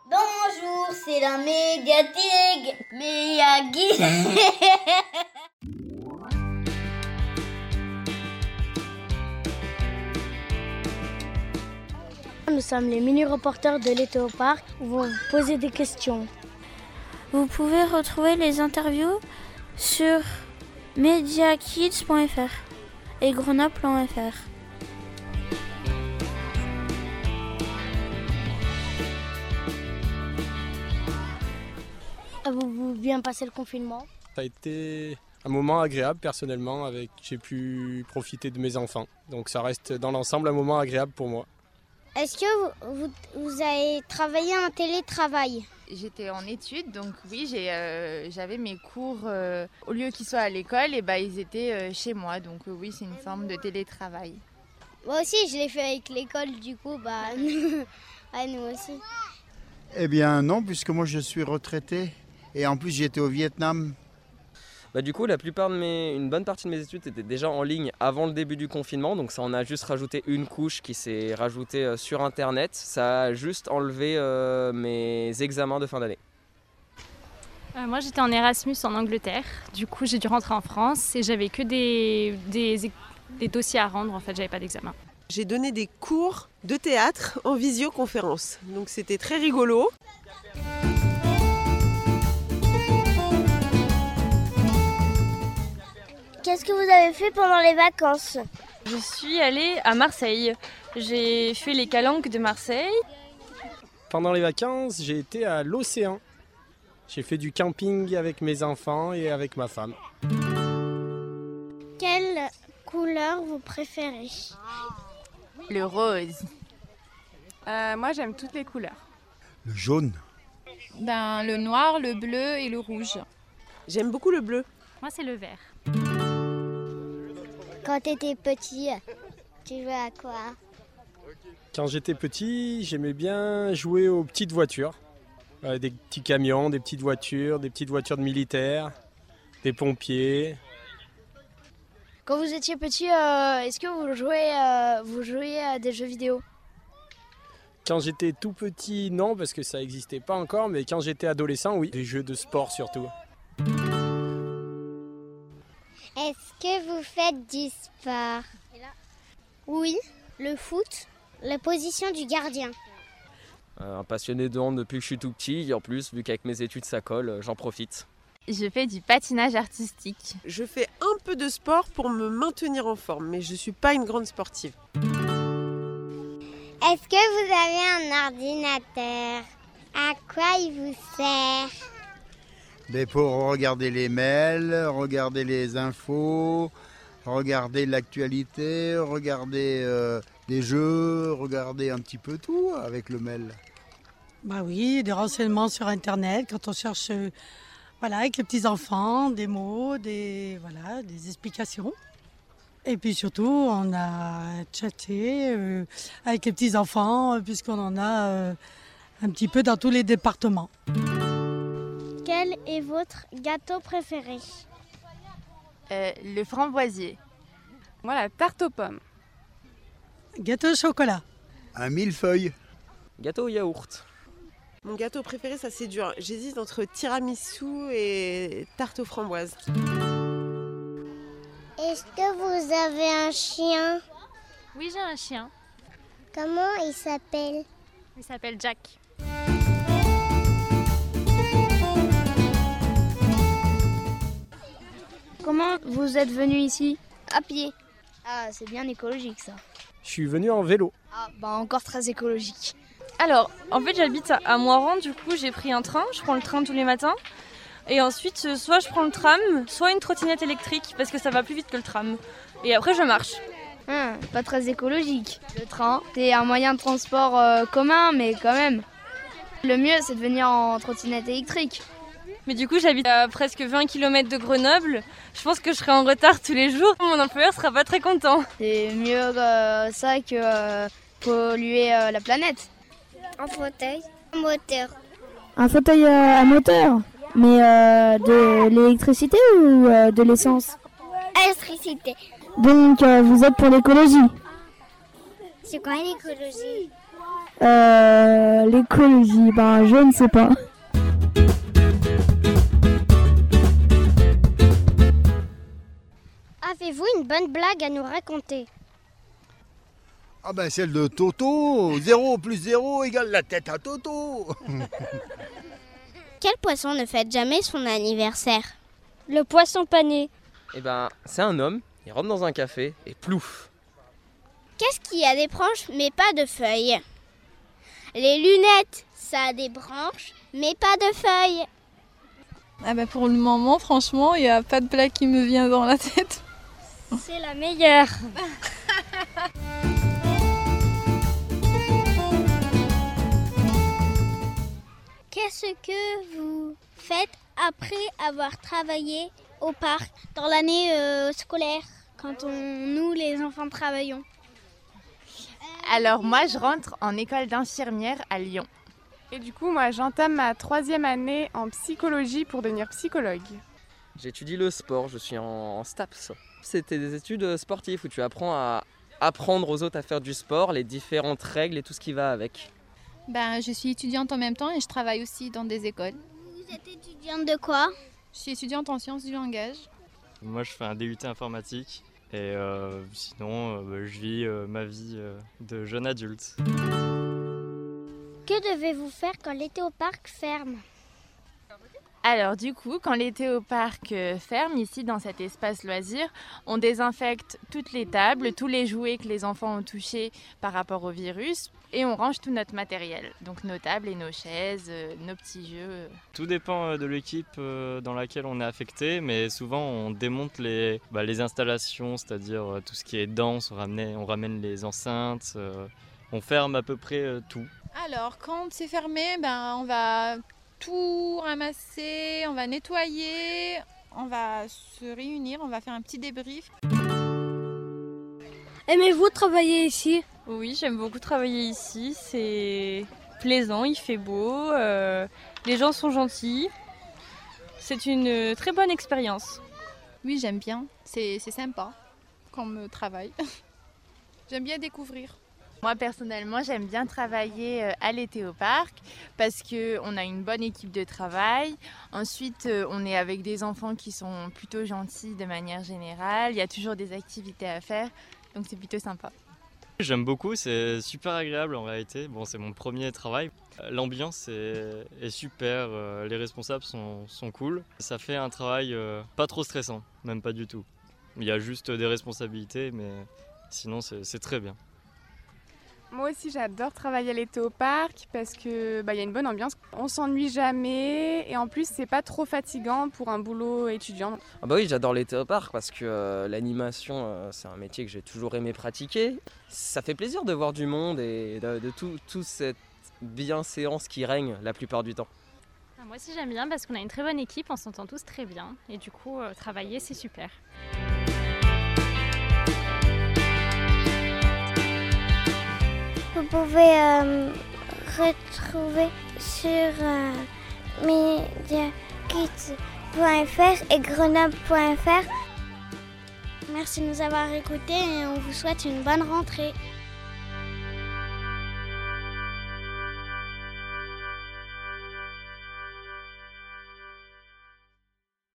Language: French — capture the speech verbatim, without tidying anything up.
Bonjour, c'est la médiathèque Miyagi. Nous sommes les mini-reporters de l'Étau Park où vont vous poser des questions. Vous pouvez retrouver les interviews sur mediakids point f r et grenoble point f r. Avez-vous bien passé le confinement ? Ça a été un moment agréable personnellement, avec j'ai pu profiter de mes enfants. Donc ça reste dans l'ensemble un moment agréable pour moi. Est-ce que vous, vous, vous avez travaillé en télétravail ? J'étais en études, donc oui, j'ai, euh, j'avais mes cours, euh, au lieu qu'ils soient à l'école, et bah, ils étaient euh, chez moi. Donc euh, oui, c'est une forme de télétravail. Moi aussi, je l'ai fait avec l'école, du coup, bah, ouais, nous aussi. Eh bien non, puisque moi je suis retraité et en plus j'étais au Vietnam. Bah du coup, la plupart de mes, une bonne partie de mes études étaient déjà en ligne avant le début du confinement, donc ça on a juste rajouté une couche qui s'est rajoutée sur internet. Ça a juste enlevé euh, mes examens de fin d'année. Euh, moi j'étais en Erasmus en Angleterre, du coup j'ai dû rentrer en France et j'avais que des, des, des dossiers à rendre, en fait j'avais pas d'examen. J'ai donné des cours de théâtre en visioconférence, donc c'était très rigolo. Qu'est-ce que vous avez fait pendant les vacances ? Je suis allée à Marseille, j'ai fait les calanques de Marseille. Pendant les vacances, j'ai été à l'océan. J'ai fait du camping avec mes enfants et avec ma femme. Quelle couleur vous préférez ? Le rose. Euh, moi, j'aime toutes les couleurs. Le jaune. Ben, le noir, le bleu et le rouge. J'aime beaucoup le bleu. Moi, c'est le vert. Quand tu étais petit, tu jouais à quoi ? Quand j'étais petit, j'aimais bien jouer aux petites voitures. Euh, des petits camions, des petites voitures, des petites voitures de militaires, des pompiers. Quand vous étiez petit, euh, est-ce que vous jouez, euh, vous jouiez à des jeux vidéo ? Quand j'étais tout petit, non, parce que ça n'existait pas encore, mais quand j'étais adolescent, oui. Des jeux de sport surtout. Est-ce que vous faites du sport ? Oui, le foot, la position du gardien. Euh, un passionné de hand depuis que je suis tout petit, et en plus, vu qu'avec mes études ça colle, j'en profite. Je fais du patinage artistique. Je fais un peu de sport pour me maintenir en forme, mais je ne suis pas une grande sportive. Est-ce que vous avez un ordinateur ? À quoi il vous sert ? Mais pour regarder les mails, regarder les infos, regarder l'actualité, regarder euh, des jeux, regarder un petit peu tout avec le mail. Bah oui, des renseignements sur Internet quand on cherche, euh, voilà, avec les petits enfants, des mots, des voilà, des explications. Et puis surtout, on a chatté euh, avec les petits enfants puisqu'on en a euh, un petit peu dans tous les départements. Quel est votre gâteau préféré ? Euh, le framboisier. Moi, la tarte aux pommes. Gâteau au chocolat. Un millefeuille. Gâteau au yaourt. Mon gâteau préféré, ça c'est dur. J'hésite entre tiramisu et tarte aux framboises. Est-ce que vous avez un chien ? Oui, j'ai un chien, Comment il s'appelle ? il s'appelle Jack. Comment vous êtes venu ici ? À pied. Ah, c'est bien écologique ça. Je suis venu en vélo. Ah, bah encore très écologique. Alors, en fait, j'habite à Moiran, du coup, j'ai pris un train, je prends le train tous les matins. Et ensuite, soit je prends le tram, soit une trottinette électrique, parce que ça va plus vite que le tram. Et après, je marche. Hum, pas très écologique. Le train, c'est un moyen de transport euh, commun, mais quand même. Le mieux, c'est de venir en trottinette électrique. Mais du coup, j'habite à presque vingt kilomètres de Grenoble. Je pense que je serai en retard tous les jours. Mon employeur sera pas très content. C'est mieux euh, ça que euh, polluer euh, la planète. Un fauteuil, un moteur. Un fauteuil à moteur, mais euh, de l'électricité ou euh, de l'essence ? Électricité. Donc euh, vous êtes pour l'écologie ? C'est quoi l'écologie ? Euh, l'écologie, ben je ne sais pas. Avez-vous une bonne blague à nous raconter? Ah ben celle de Toto, zéro plus zéro égale la tête à Toto. Quel poisson ne fête jamais son anniversaire? Le poisson pané. Eh ben, c'est un homme, il rentre dans un café et plouf. Qu'est-ce qui a des branches mais pas de feuilles? Les lunettes, ça a des branches mais pas de feuilles. Ah bah pour le moment, franchement, il n'y a pas de blague qui me vient dans la tête. C'est la meilleure. Qu'est-ce que vous faites après avoir travaillé au parc dans l'année euh, scolaire, quand on, nous les enfants travaillons? Alors moi je rentre en école d'infirmière à Lyon. Et du coup moi j'entame ma troisième année en psychologie pour devenir psychologue. J'étudie le sport, je suis en, en STAPS. C'était des études sportives où tu apprends à apprendre aux autres à faire du sport, les différentes règles et tout ce qui va avec. Ben, je suis étudiante en même temps et je travaille aussi dans des écoles. Vous êtes étudiante de quoi? Je suis étudiante en sciences du langage. Moi je fais un D U T informatique et euh, sinon euh, je vis euh, ma vie euh, de jeune adulte. Que devez-vous faire quand l'été au parc ferme? Alors du coup, quand l'été au parc ferme, ici dans cet espace loisir, on désinfecte toutes les tables, tous les jouets que les enfants ont touchés par rapport au virus et on range tout notre matériel. Donc nos tables et nos chaises, nos petits jeux. Tout dépend de l'équipe dans laquelle on est affecté, mais souvent on démonte les, bah, les installations, c'est-à-dire tout ce qui est danse, on ramène, on ramène les enceintes, euh, on ferme à peu près tout. Alors quand c'est fermé, ben, on va tout ramasser, on va nettoyer, on va se réunir, on va faire un petit débrief. Aimez-vous travailler ici? Oui, j'aime beaucoup travailler ici, c'est plaisant, il fait beau, euh, les gens sont gentils, c'est une très bonne expérience. Oui, j'aime bien, c'est, c'est sympa comme travail. J'aime bien découvrir. Moi personnellement j'aime bien travailler à l'été au parc parce qu'on a une bonne équipe de travail. Ensuite on est avec des enfants qui sont plutôt gentils de manière générale. Il y a toujours des activités à faire donc c'est plutôt sympa. J'aime beaucoup, c'est super agréable en réalité. Bon, c'est mon premier travail. L'ambiance est, est super, les responsables sont, sont cool. Ça fait un travail pas trop stressant, même pas du tout. Il y a juste des responsabilités mais sinon c'est, c'est très bien. Moi aussi j'adore travailler à l'été au parc parce que bah, y a une bonne ambiance, on s'ennuie jamais et en plus c'est pas trop fatigant pour un boulot étudiant. Ah bah oui, j'adore l'été au parc parce que euh, l'animation euh, c'est un métier que j'ai toujours aimé pratiquer. Ça fait plaisir de voir du monde et de, de tout, tout cette bienséance qui règne la plupart du temps. Ah, moi aussi j'aime bien parce qu'on a une très bonne équipe, on s'entend tous très bien et du coup euh, travailler c'est super. Vous pouvez euh, retrouver sur euh, mediakids point f r et grenoble point f r. Merci de nous avoir écoutés et on vous souhaite une bonne rentrée.